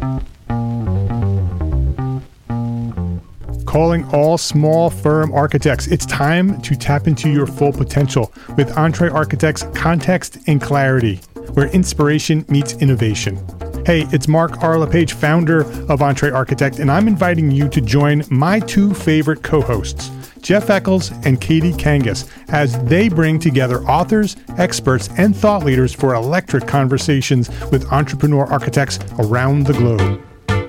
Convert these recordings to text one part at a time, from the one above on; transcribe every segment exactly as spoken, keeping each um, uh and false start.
Calling all small firm architects. It's time to tap into your full potential with Entre Architects Context and Clarity, where inspiration meets innovation. Hey, it's Mark R. LePage, founder of Entre Architect, and I'm inviting you to join my two favorite co-hosts, Jeff Eccles and Katie Kangas, as they bring together authors, experts, and thought leaders for electric conversations with entrepreneur architects around the globe.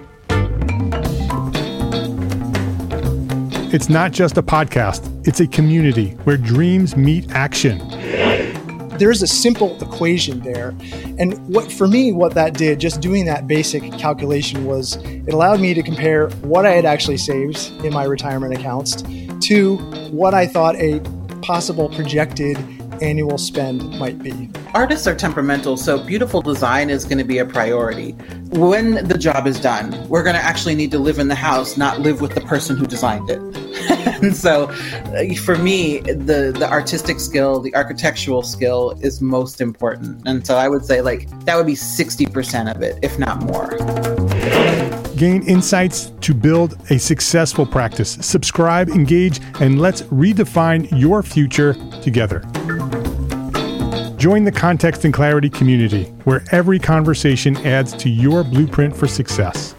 It's not just a podcast, it's a community where dreams meet action. There's a simple equation there. And what for me, what that did, just doing that basic calculation, was it allowed me to compare what I had actually saved in my retirement accounts to what I thought a possible projected annual spend might be. Artists are temperamental, so beautiful design is going to be a priority. When the job is done, we're going to actually need to live in the house, not live with the person who designed it. And so uh, for me, the, the artistic skill, the architectural skill is most important. And so I would say like that would be sixty percent of it, if not more. Gain insights to build a successful practice. Subscribe, engage, and let's redefine your future together. Join the Context and Clarity community, where every conversation adds to your blueprint for success.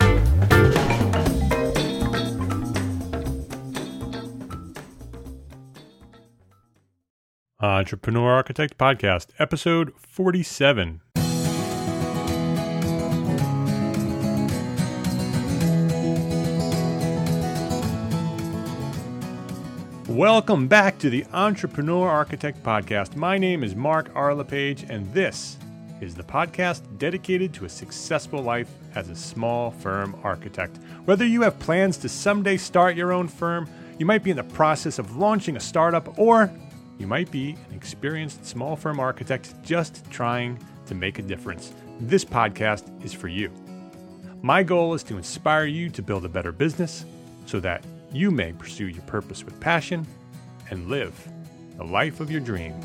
Entrepreneur Architect Podcast, episode forty-seven. Welcome back to the Entrepreneur Architect Podcast. My name is Mark R. LePage, and this is the podcast dedicated to a successful life as a small firm architect. Whether you have plans to someday start your own firm, you might be in the process of launching a startup, or you might be an experienced small firm architect just trying to make a difference. This podcast is for you. My goal is to inspire you to build a better business so that you may pursue your purpose with passion and live the life of your dreams.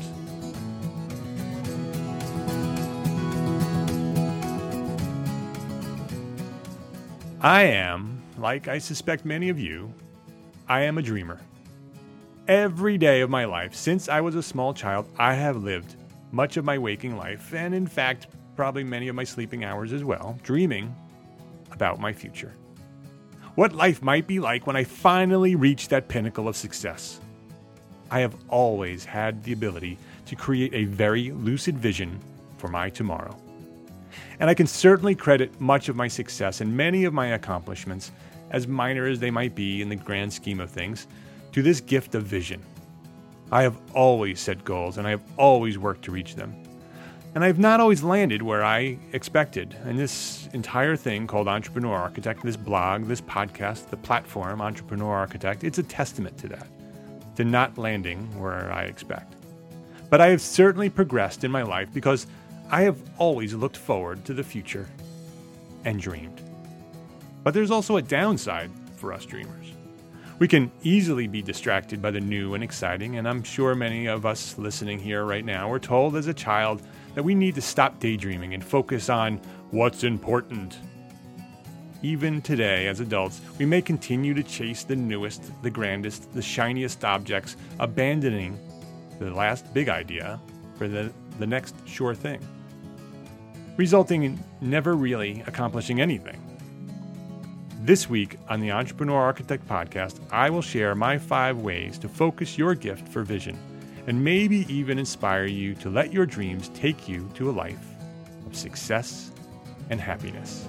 I am, like I suspect many of you, I am a dreamer. Every day of my life, since I was a small child, I have lived much of my waking life, and in fact, probably many of my sleeping hours as well, dreaming about my future. What life might be like when I finally reach that pinnacle of success. I have always had the ability to create a very lucid vision for my tomorrow. And I can certainly credit much of my success and many of my accomplishments, as minor as they might be in the grand scheme of things, to this gift of vision. I have always set goals, and I have always worked to reach them. And I have not always landed where I expected. And this entire thing called Entrepreneur Architect, this blog, this podcast, the platform, Entrepreneur Architect, it's a testament to that, to not landing where I expect. But I have certainly progressed in my life because I have always looked forward to the future and dreamed. But there's also a downside for us dreamers. We can easily be distracted by the new and exciting, and I'm sure many of us listening here right now were told as a child that we need to stop daydreaming and focus on what's important. Even today, as adults, we may continue to chase the newest, the grandest, the shiniest objects, abandoning the last big idea for the, the next sure thing, resulting in never really accomplishing anything. This week on the Entrepreneur Architect Podcast, I will share my five ways to focus your gift for vision and maybe even inspire you to let your dreams take you to a life of success and happiness.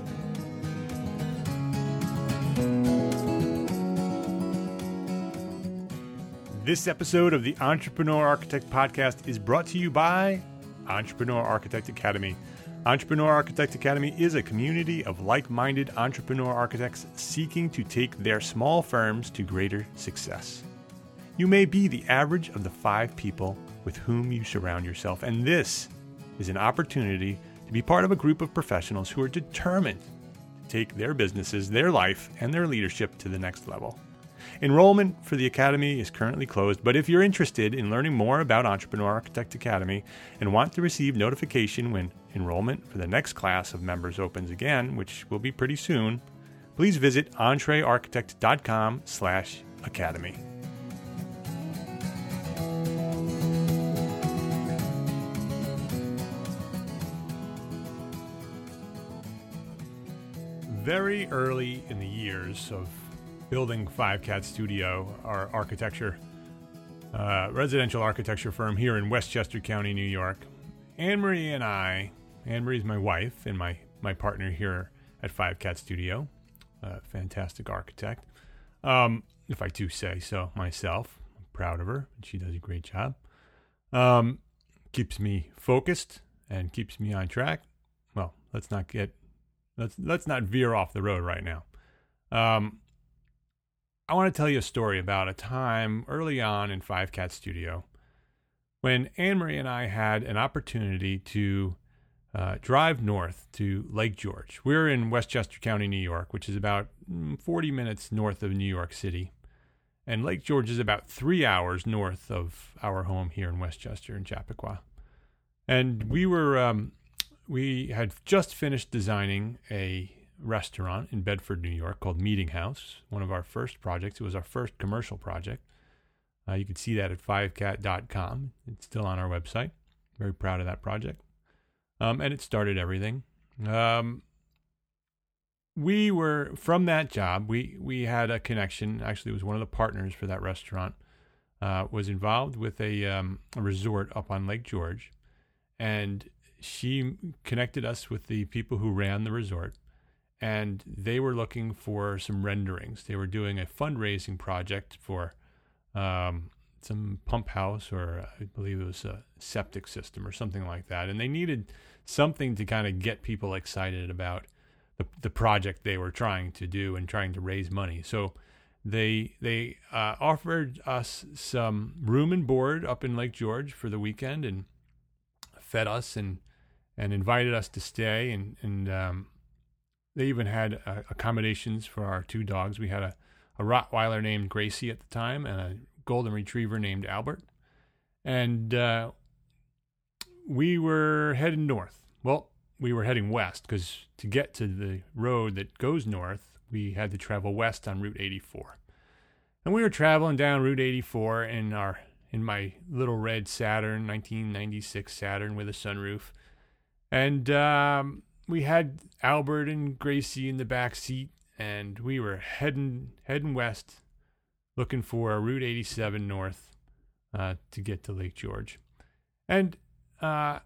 This episode of the Entrepreneur Architect Podcast is brought to you by Entrepreneur Architect Academy. Entrepreneur Architect Academy is a community of like-minded entrepreneur architects seeking to take their small firms to greater success. You may be the average of the five people with whom you surround yourself, and this is an opportunity to be part of a group of professionals who are determined to take their businesses, their life, and their leadership to the next level. Enrollment for the Academy is currently closed, but if you're interested in learning more about Entrepreneur Architect Academy and want to receive notification when enrollment for the next class of members opens again, which will be pretty soon, please visit entrearchitect.com slash academy. Very early in the years of building Five Cat Studio, our architecture, uh, residential architecture firm here in Westchester County, New York, Anne-Marie and I, Anne-Marie's my wife and my, my partner here at Five Cat Studio, a fantastic architect. Um, if I do say so myself, I'm proud of her, and she does a great job. Um, keeps me focused and keeps me on track. Well, let's not get Let's let's not veer off the road right now. Um, I want to tell you a story about a time early on in Five Cat Studio when Anne-Marie and I had an opportunity to uh, drive north to Lake George. We're in Westchester County, New York, which is about forty minutes north of New York City. And Lake George is about three hours north of our home here in Westchester in Chappaqua. And we were... Um, We had just finished designing a restaurant in Bedford, New York called Meeting House, one of our first projects. It was our first commercial project. Uh, you can see that at five cat dot com. It's still on our website. Very proud of that project. Um, and it started everything. Um, we were, from that job, we, we had a connection. Actually, it was one of the partners for that restaurant, uh, was involved with a, um, a resort up on Lake George. And she connected us with the people who ran the resort, and they were looking for some renderings. They were doing a fundraising project for um, some pump house, or I believe it was a septic system or something like that. And they needed something to kind of get people excited about the, the project they were trying to do and trying to raise money. So they they uh, offered us some room and board up in Lake George for the weekend, and fed us and and invited us to stay, and, and um, they even had uh, accommodations for our two dogs. We had a, a Rottweiler named Gracie at the time and a Golden Retriever named Albert. And uh, we were heading north. Well, we were heading west, because to get to the road that goes north, we had to travel west on Route eighty-four. And we were traveling down Route eighty-four in our in my little red Saturn, nineteen ninety-six Saturn with a sunroof. And um, we had Albert and Gracie in the back seat, and we were heading heading west, looking for Route eighty-seven north uh, to get to Lake George. And uh,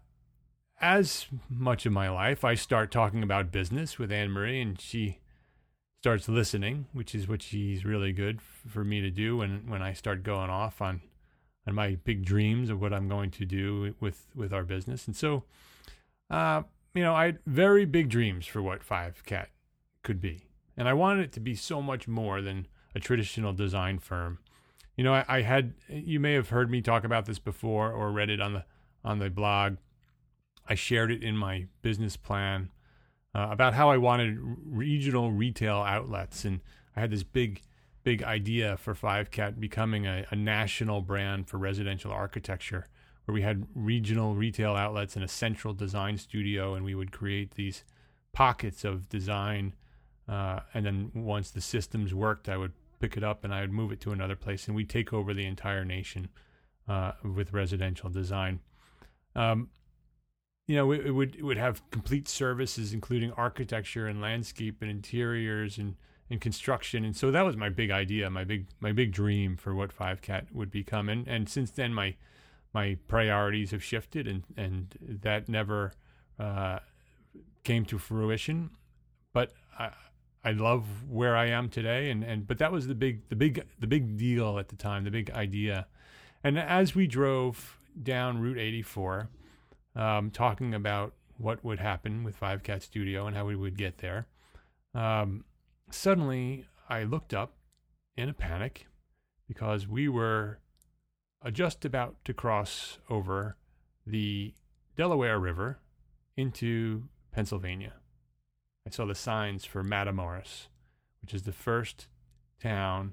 as much of my life, I start talking about business with Anne-Marie, and she starts listening, which is what she's really good f- for me to do when, when I start going off on, on my big dreams of what I'm going to do with, with our business. And so... Uh, you know, I had very big dreams for what Five Cat could be. And I wanted it to be so much more than a traditional design firm. You know, I, I had, you may have heard me talk about this before or read it on the, on the blog. I shared it in my business plan uh, about how I wanted regional retail outlets. And I had this big, big idea for Five Cat becoming a, a national brand for residential architecture, where we had regional retail outlets and a central design studio, and we would create these pockets of design. Uh, and then once the systems worked, I would pick it up and I would move it to another place, and we'd take over the entire nation uh, with residential design. Um, you know, it, it would it would have complete services, including architecture and landscape and interiors and, and construction. And so that was my big idea, my big my big dream for what Five Cat would become. And and since then, my My priorities have shifted, and, and that never uh, came to fruition. But I, I love where I am today, and, and but that was the big the big the big deal at the time, the big idea. And as we drove down Route eighty-four, um, talking about what would happen with Five Cat Studio and how we would get there, um, suddenly I looked up in a panic, because we were just about to cross over the Delaware River into Pennsylvania. I saw the signs for Matamoras, which is the first town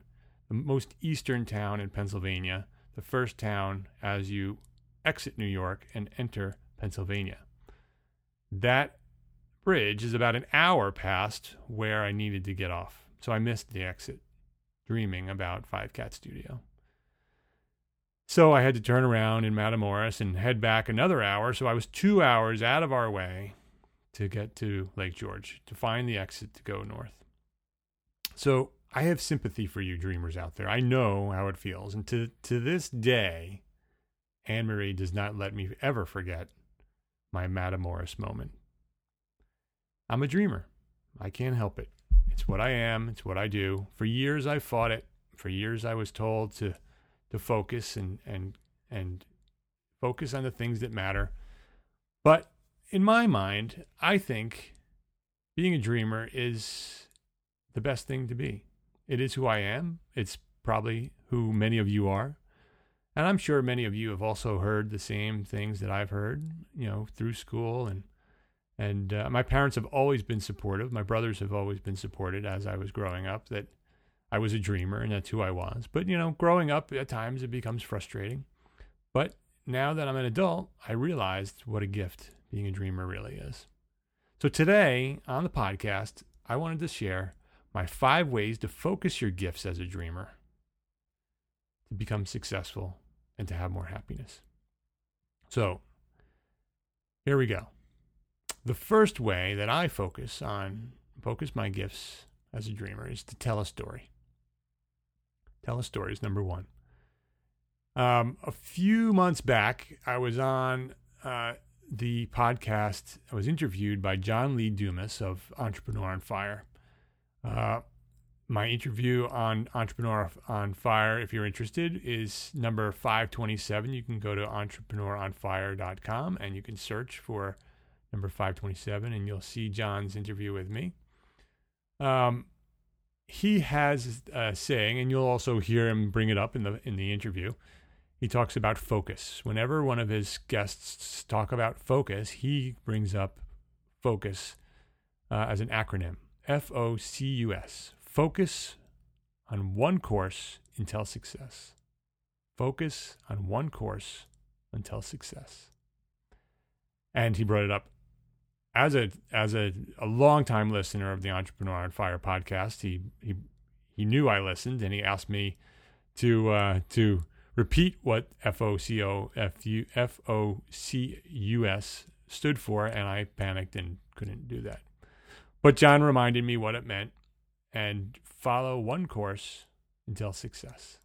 the most eastern town in Pennsylvania, the first town as you exit New York and enter Pennsylvania. That bridge is about an hour past where I needed to get off, so I missed the exit, dreaming about Five Cat Studio. So I had to turn around in Matamoros and head back another hour, so I was two hours out of our way to get to Lake George, to find the exit to go north. So I have sympathy for you dreamers out there. I know how it feels. And to, to this day, Anne-Marie does not let me ever forget my Matamoros moment. I'm a dreamer. I can't help it. It's what I am. It's what I do. For years, I fought it. For years, I was told to to focus and, and, and focus on the things that matter. But in my mind, I think being a dreamer is the best thing to be. It is who I am. It's probably who many of you are. And I'm sure many of you have also heard the same things that I've heard, you know, through school. And, and uh, my parents have always been supportive. My brothers have always been supported as I was growing up, that I was a dreamer and that's who I was. But, you know, growing up at times it becomes frustrating. But now that I'm an adult, I realized what a gift being a dreamer really is. So today on the podcast, I wanted to share my five ways to focus your gifts as a dreamer to become successful and to have more happiness. So here we go. The first way that I focus on, focus my gifts as a dreamer is to tell a story. Tell a story is number one. Um, a few months back, I was on uh, the podcast. I was interviewed by John Lee Dumas of Entrepreneur on Fire. Uh, my interview on Entrepreneur on Fire, if you're interested, is number five twenty-seven. You can go to entrepreneur on fire dot com and you can search for number five twenty-seven and you'll see John's interview with me. Um, he has a saying, and you'll also hear him bring it up in the in the interview. He talks about focus. Whenever one of his guests talk about focus, he brings up focus uh, as an acronym. F O C U S. Focus on one course until success. Focus on one course until success. And he brought it up as a as a, a longtime listener of the Entrepreneur on Fire podcast. He he he knew I listened, and he asked me to uh, to repeat what F O C O F U F O C U S stood for, and I panicked and couldn't do that. But John reminded me what it meant, and follow one course until success.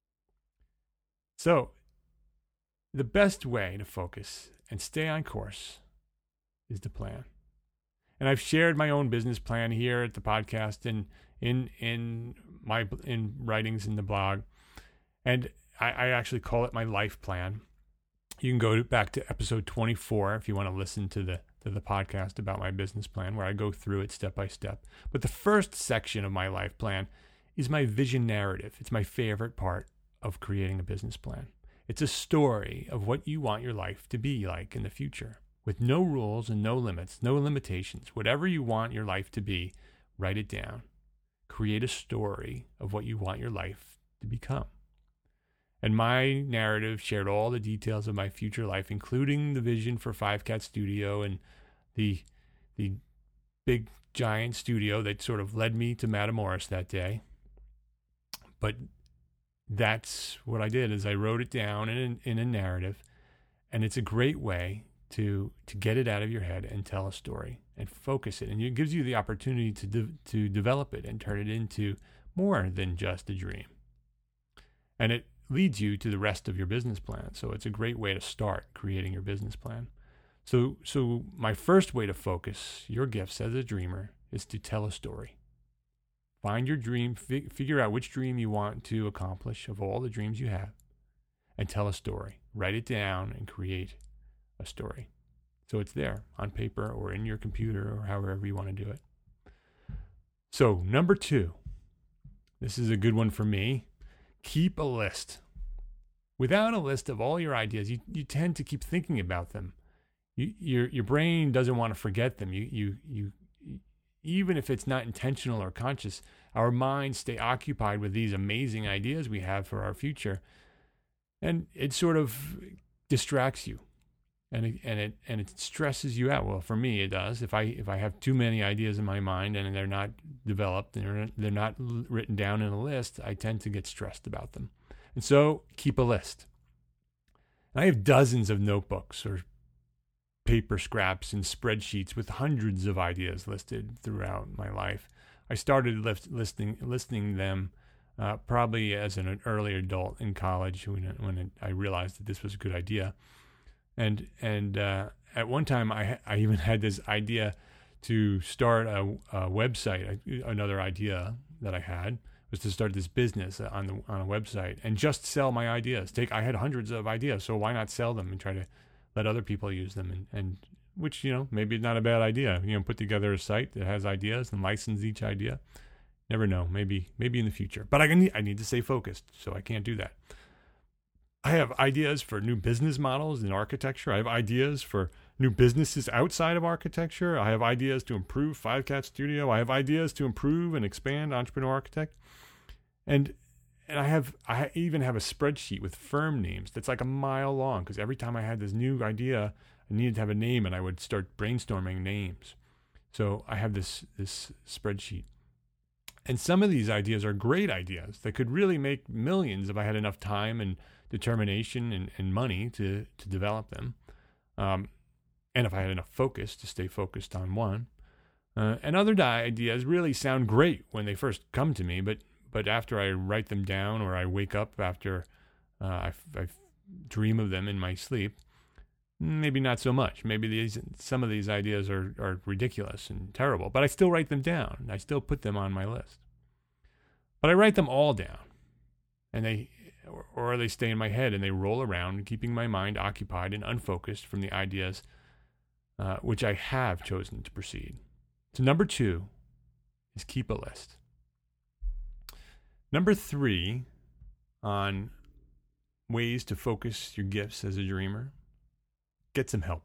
So, the best way to focus and stay on course is to plan. And I've shared my own business plan here at the podcast and in in my in writings in the blog, and I, I actually call it my life plan. You can go to, back to episode twenty-four if you want to listen to the to the podcast about my business plan, where I go through it step by step. But the first section of my life plan is my vision narrative. It's my favorite part of creating a business plan. It's a story of what you want your life to be like in the future, with no rules and no limits, no limitations. Whatever you want your life to be, write it down. Create a story of what you want your life to become. And my narrative shared all the details of my future life, including the vision for Five Cat Studio and the the big giant studio that sort of led me to Matamoros that day. But that's what I did, is I wrote it down in in a narrative, and it's a great way to to get it out of your head and tell a story and focus it, and it gives you the opportunity to de- to develop it and turn it into more than just a dream. And it leads you to the rest of your business plan. So it's a great way to start creating your business plan. So so my first way to focus your gifts as a dreamer is to tell a story. Find your dream, fi- figure out which dream you want to accomplish of all the dreams you have, and tell a story. Write it down and create a story. So it's there on paper or in your computer or however you want to do it. So number two, this is a good one for me. Keep a list. Without a list of all your ideas, you, you tend to keep thinking about them. You, your your brain doesn't want to forget them. You you you even if it's not intentional or conscious, our minds stay occupied with these amazing ideas we have for our future. And it sort of distracts you. And it, and it and it stresses you out. Well, for me, it does. If I if I have too many ideas in my mind and they're not developed, and they're they're not written down in a list, I tend to get stressed about them. And so, keep a list. And I have dozens of notebooks or paper scraps and spreadsheets with hundreds of ideas listed throughout my life. I started list, listing listing them uh, probably as an early adult in college when when it, I realized that this was a good idea. And and uh, at one time, I I even had this idea to start a, a website. Another idea that I had was to start this business on the on a website and just sell my ideas. Take I had hundreds of ideas, so why not sell them and try to let other people use them? And, and which, you know, maybe not a bad idea. You know, put together a site that has ideas and license each idea. Never know. Maybe maybe in the future. But I need I need to stay focused, so I can't do that. I have ideas for new business models in architecture. I have ideas for new businesses outside of architecture. I have ideas to improve Five Cat Studio. I have ideas to improve and expand Entrepreneur Architect. And and I have I even have a spreadsheet with firm names that's like a mile long, because every time I had this new idea, I needed to have a name, and I would start brainstorming names. So I have this this spreadsheet. And some of these ideas are great ideas that could really make millions if I had enough time and determination and, and money to, to develop them. Um, and if I had enough focus to stay focused on one. Uh, and other ideas really sound great when they first come to me, but but after I write them down, or I wake up after uh, I, I dream of them in my sleep, maybe not so much. Maybe these some of these ideas are, are ridiculous and terrible, but I still write them down. I still put them on my list. But I write them all down, and they or, or they stay in my head and they roll around, keeping my mind occupied and unfocused from the ideas uh, which I have chosen to proceed. So number two is keep a list. Number three on ways to focus your gifts as a dreamer, get some help.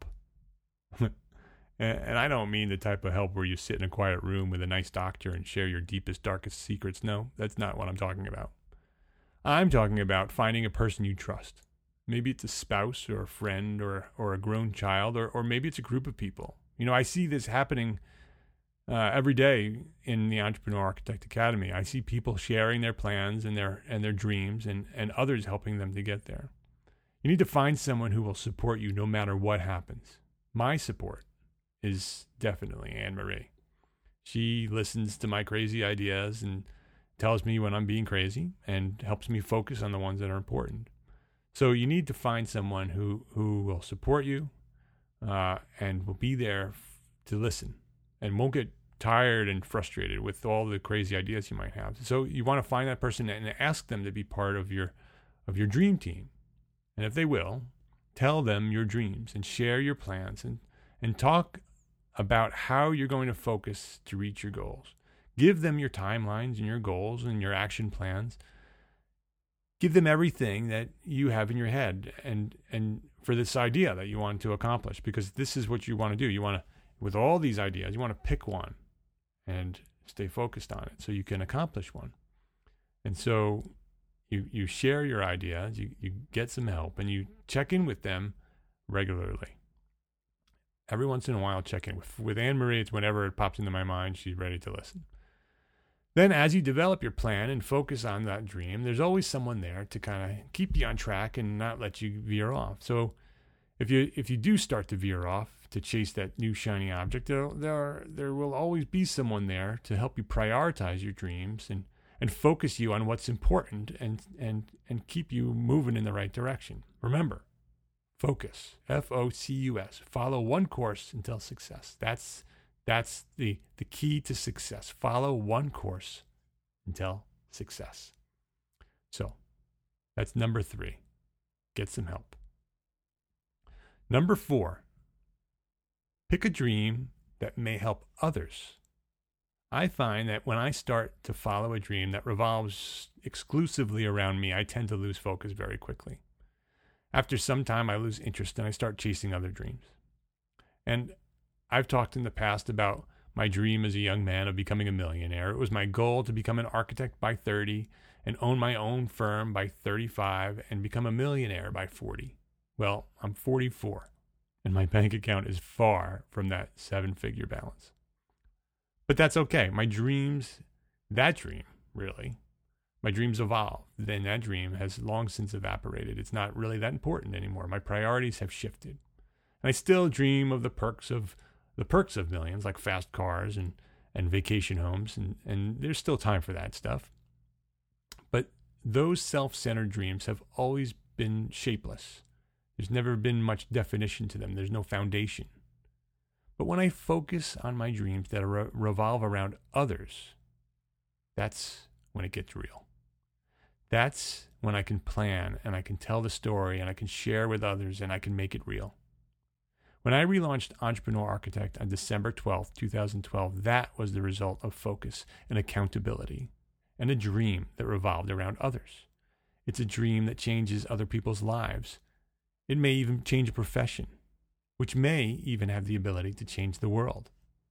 And I don't mean the type of help where you sit in a quiet room with a nice doctor and share your deepest, darkest secrets. No, that's not what I'm talking about. I'm talking about finding a person you trust. Maybe it's a spouse or a friend or or a grown child, or, or maybe it's a group of people. You know, I see this happening uh, every day in the Entrepreneur Architect Academy. I see people sharing their plans and their and their dreams, and, and others helping them to get there. You need to find someone who will support you no matter what happens. My support is definitely Anne-Marie. She listens to my crazy ideas and tells me when I'm being crazy and helps me focus on the ones that are important. So you need to find someone who, who will support you uh, and will be there f- to listen and won't get tired and frustrated with all the crazy ideas you might have. So you want to find that person and ask them to be part of your of your dream team. And if they will, tell them your dreams and share your plans and, and talk about how you're going to focus to reach your goals. Give them your timelines and your goals and your action plans. Give them everything that you have in your head and and for this idea that you want to accomplish, because this is what you want to do. You want to, with all these ideas, you want to pick one and stay focused on it so you can accomplish one. And so you you share your ideas, you, you get some help, and you check in with them regularly. Every once in a while, check in. With, with Anne-Marie, it's whenever it pops into my mind, she's ready to listen. Then as you develop your plan and focus on that dream, there's always someone there to kind of keep you on track and not let you veer off. So if you if you do start to veer off to chase that new shiny object, there there, are, there will always be someone there to help you prioritize your dreams and, and focus you on what's important and, and, and keep you moving in the right direction. Remember, focus, F O C U S. Follow one course until success. That's That's the, the key to success. Follow one course until success. So that's number three. Get some help. Number four, pick a dream that may help others. I find that when I start to follow a dream that revolves exclusively around me, I tend to lose focus very quickly. After some time, I lose interest and I start chasing other dreams. And I've talked in the past about my dream as a young man of becoming a millionaire. It was my goal to become an architect by thirty and own my own firm by thirty-five and become a millionaire by forty. Well, I'm forty-four, and my bank account is far from that seven-figure balance. But that's okay. My dreams, that dream, really, my dreams evolve. Then that dream has long since evaporated. It's not really that important anymore. My priorities have shifted. And I still dream of the perks of the perks of millions, like fast cars and, and vacation homes, and, and there's still time for that stuff. But those self-centered dreams have always been shapeless. There's never been much definition to them. There's no foundation. But when I focus on my dreams that re- revolve around others, that's when it gets real. That's when I can plan and I can tell the story and I can share with others and I can make it real. When I relaunched Entrepreneur Architect on December twelfth, twenty twelve, that was the result of focus and accountability and a dream that revolved around others. It's a dream that changes other people's lives. It may even change a profession, which may even have the ability to change the world.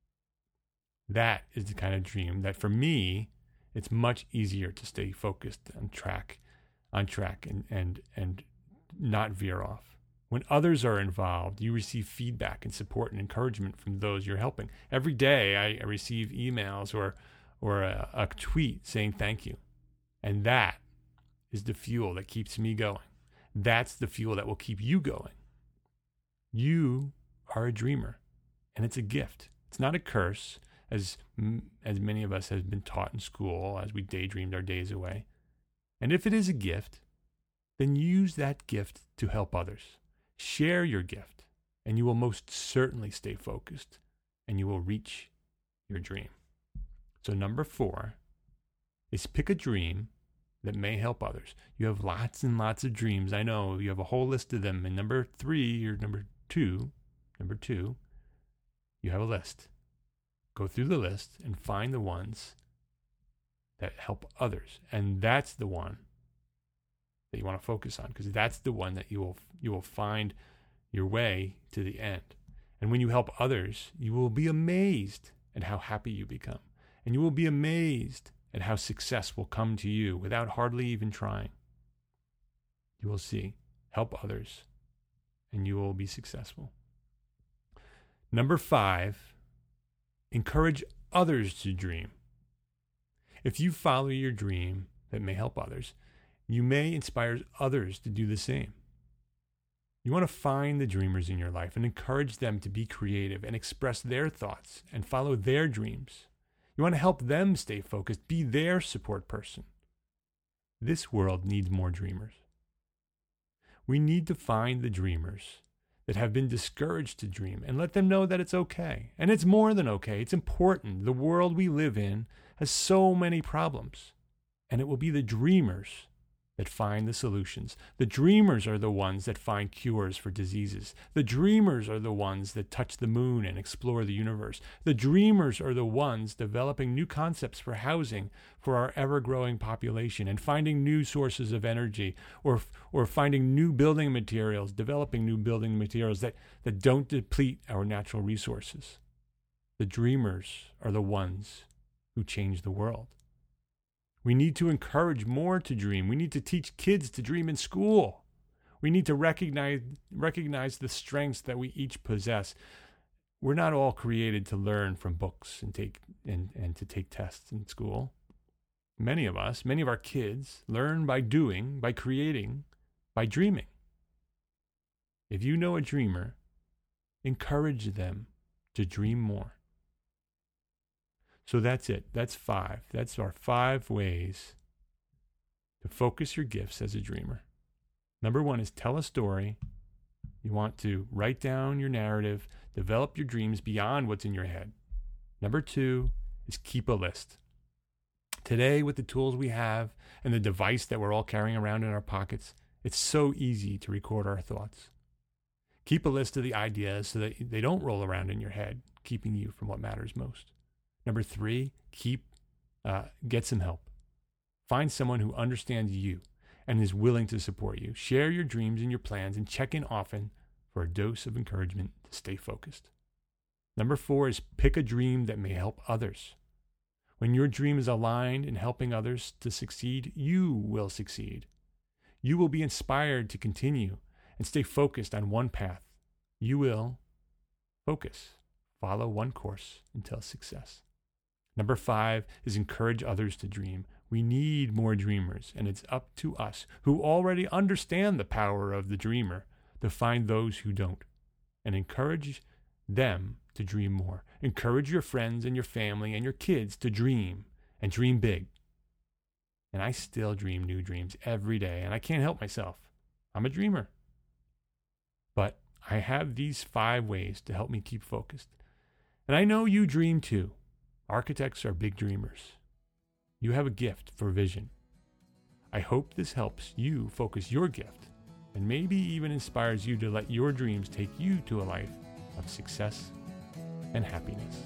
That is the kind of dream that, for me, it's much easier to stay focused on track, on track, and and and not veer off. When others are involved, you receive feedback and support and encouragement from those you're helping. Every day, I, I receive emails or or a, a tweet saying thank you, and that is the fuel that keeps me going. That's the fuel that will keep you going. You are a dreamer, and it's a gift. It's not a curse, as as many of us have been taught in school as we daydreamed our days away. And if it is a gift, then use that gift to help others. Share your gift, and you will most certainly stay focused, and you will reach your dream. So number four is pick a dream that may help others. You have lots and lots of dreams. I know you have a whole list of them. And number three, or number two, number two, you have a list. Go through the list and find the ones that help others. And that's the one that you want to focus on, because that's the one that you will you will find your way to the end. And when you help others, you will be amazed at how happy you become. And you will be amazed at how success will come to you without hardly even trying. You will see. Help others, and you will be successful. Number five, encourage others to dream. If you follow your dream that may help others, you may inspire others to do the same. You want to find the dreamers in your life and encourage them to be creative and express their thoughts and follow their dreams. You want to help them stay focused, be their support person. This world needs more dreamers. We need to find the dreamers that have been discouraged to dream and let them know that it's okay. And it's more than okay. It's important. The world we live in has so many problems, and it will be the dreamers that find the solutions. The dreamers are the ones that find cures for diseases. The dreamers are the ones that touch the moon and explore the universe. The dreamers are the ones developing new concepts for housing for our ever-growing population and finding new sources of energy, or or finding new building materials, developing new building materials that, that don't deplete our natural resources. The dreamers are the ones who change the world. We need to encourage more to dream. We need to teach kids to dream in school. We need to recognize recognize the strengths that we each possess. We're not all created to learn from books and take and, and to take tests in school. Many of us, many of our kids, learn by doing, by creating, by dreaming. If you know a dreamer, encourage them to dream more. So that's it. That's five. That's our five ways to focus your gifts as a dreamer. Number one is tell a story. You want to write down your narrative, develop your dreams beyond what's in your head. Number two is keep a list. Today, with the tools we have and the device that we're all carrying around in our pockets, it's so easy to record our thoughts. Keep a list of the ideas so that they don't roll around in your head, keeping you from what matters most. Number three, keep, uh, get some help. Find someone who understands you and is willing to support you. Share your dreams and your plans and check in often for a dose of encouragement to stay focused. Number four is pick a dream that may help others. When your dream is aligned in helping others to succeed, you will succeed. You will be inspired to continue and stay focused on one path. You will focus, follow one course until success. Number five is encourage others to dream. We need more dreamers, and it's up to us who already understand the power of the dreamer to find those who don't and encourage them to dream more. Encourage your friends and your family and your kids to dream and dream big. And I still dream new dreams every day, and I can't help myself. I'm a dreamer. But I have these five ways to help me keep focused. And I know you dream too. Architects are big dreamers. You have a gift for vision. I hope this helps you focus your gift and maybe even inspires you to let your dreams take you to a life of success and happiness.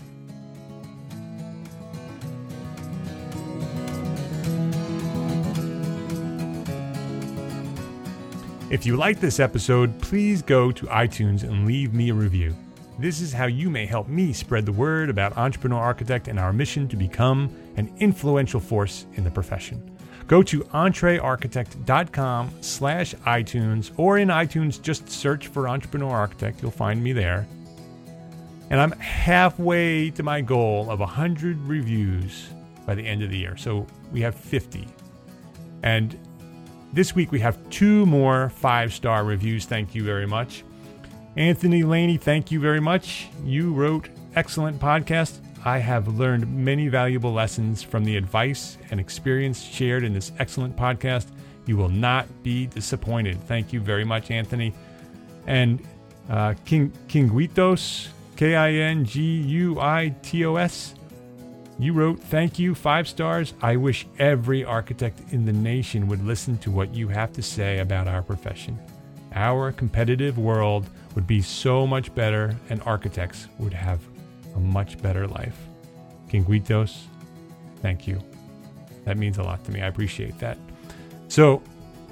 If you like this episode, please go to iTunes and leave me a review. This is how you may help me spread the word about Entrepreneur Architect and our mission to become an influential force in the profession. Go to entrearchitect.com slash iTunes, or in iTunes, just search for Entrepreneur Architect. You'll find me there. And I'm halfway to my goal of one hundred reviews by the end of the year. So we have fifty. And this week we have two more five-star reviews. Thank you very much. Anthony Laney, thank you very much. You wrote excellent podcast. I have learned many valuable lessons from the advice and experience shared in this excellent podcast. You will not be disappointed. Thank you very much, Anthony. And uh, King Kinguitos, K I N G U I T O S, you wrote, thank you, five stars. I wish every architect in the nation would listen to what you have to say about our profession. Our competitive world would be so much better, and architects would have a much better life. Kinguitos, thank you. That means a lot to me. I appreciate that. So,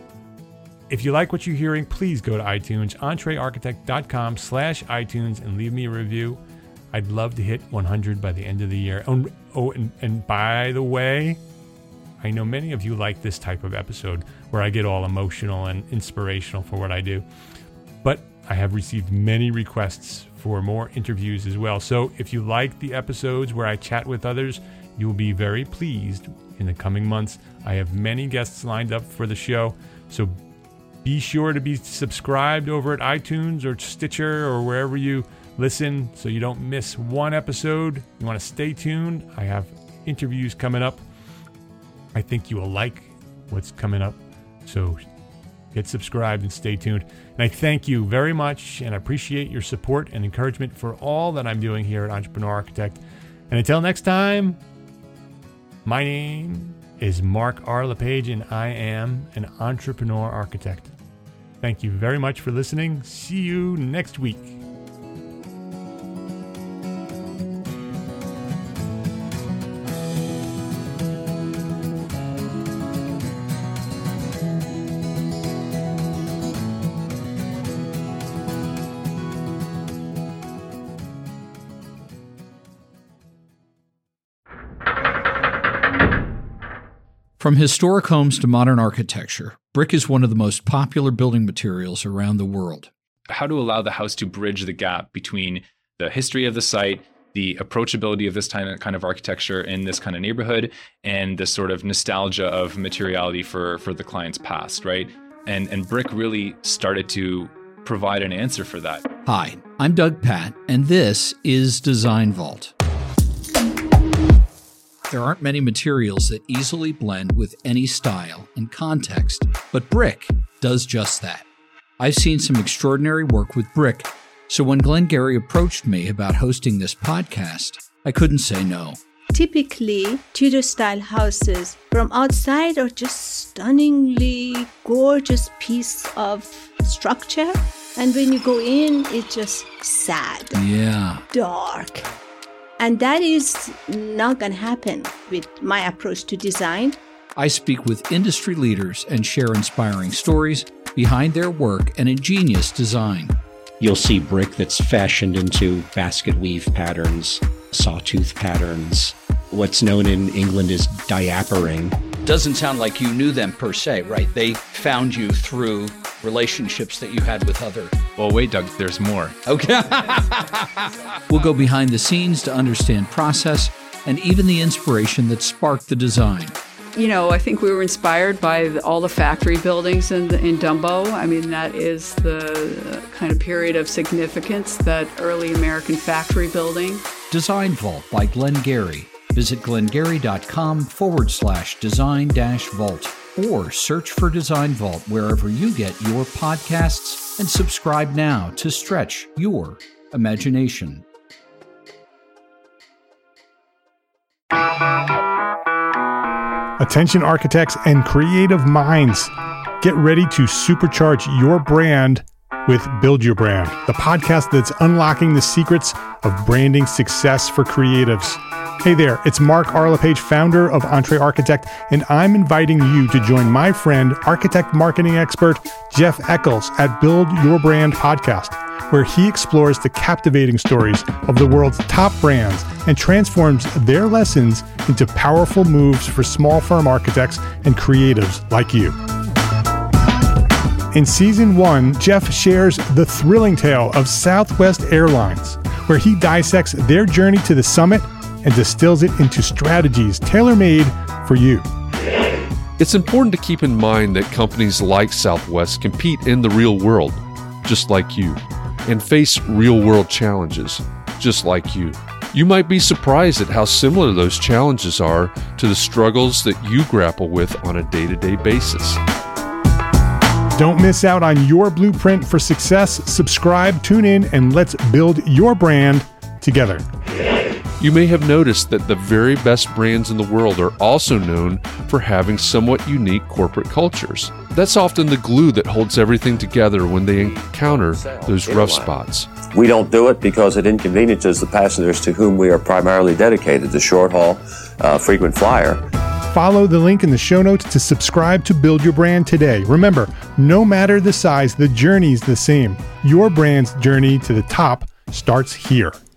if you like what you're hearing, please go to iTunes, entrearchitect.com slash iTunes, and leave me a review. I'd love to hit one hundred by the end of the year. Oh, oh and, and by the way, I know many of you like this type of episode where I get all emotional and inspirational for what I do. But I have received many requests for more interviews as well. So if you like the episodes where I chat with others, you'll be very pleased in the coming months. I have many guests lined up for the show. So be sure to be subscribed over at iTunes or Stitcher or wherever you listen so you don't miss one episode. You want to stay tuned. I have interviews coming up. I think you will like what's coming up. So get subscribed and stay tuned. And I thank you very much and appreciate your support and encouragement for all that I'm doing here at Entrepreneur Architect. And until next time, my name is Mark R. LePage, and I am an Entrepreneur Architect. Thank you very much for listening. See you next week. From historic homes to modern architecture, brick is one of the most popular building materials around the world. How to allow the house to bridge the gap between the history of the site, the approachability of this kind of architecture in this kind of neighborhood, and the sort of nostalgia of materiality for, for the client's past, right? And, and brick really started to provide an answer for that. Hi, I'm Doug Patt, and this is Design Vault. There aren't many materials that easily blend with any style and context, but brick does just that. I've seen some extraordinary work with brick, so when Glenn Gary approached me about hosting this podcast, I couldn't say no. Typically, Tudor-style houses from outside are just stunningly gorgeous piece of structure, and when you go in, it's just sad, yeah, dark. And that is not going to happen with my approach to design. I speak with industry leaders and share inspiring stories behind their work and ingenious design. you'll see brick that's fashioned into basket weave patterns, sawtooth patterns, what's known in England as diapering. Doesn't sound like you knew them per se, right? They found you through relationships that you had with other. Well, wait, Doug, there's more. Okay. We'll go behind the scenes to understand process and even the inspiration that sparked the design. You know, I think we were inspired by the, all the factory buildings in, in Dumbo. I mean, that is the kind of period of significance, that early American factory building. Design Vault by Glengarry. Visit glengarry.com forward slash design dash vault or search for Design Vault wherever you get your podcasts and subscribe now to stretch your imagination. Attention architects and creative minds, get ready to supercharge your brand with Build Your Brand, the podcast that's unlocking the secrets of branding success for creatives. Hey there, it's Mark Arlepage, founder of Entre Architect, and I'm inviting you to join my friend, architect marketing expert Jeff Eccles at Build Your Brand podcast, where he explores the captivating stories of the world's top brands and transforms their lessons into powerful moves for small firm architects and creatives like you. In season one, Jeff shares the thrilling tale of Southwest Airlines, where he dissects their journey to the summit and distills it into strategies tailor-made for you. It's important to keep in mind that companies like Southwest compete in the real world, just like you, and face real-world challenges, just like you. You might be surprised at how similar those challenges are to the struggles that you grapple with on a day-to-day basis. Don't miss out on your blueprint for success. Subscribe, tune in, and let's build your brand together. You may have noticed that the very best brands in the world are also known for having somewhat unique corporate cultures. That's often the glue that holds everything together when they encounter those rough spots. We don't do it because it inconveniences the passengers to whom we are primarily dedicated, the short haul, uh, frequent flyer. Follow the link in the show notes to subscribe to Build Your Brand today. Remember, no matter the size, the journey's the same. Your brand's journey to the top starts here.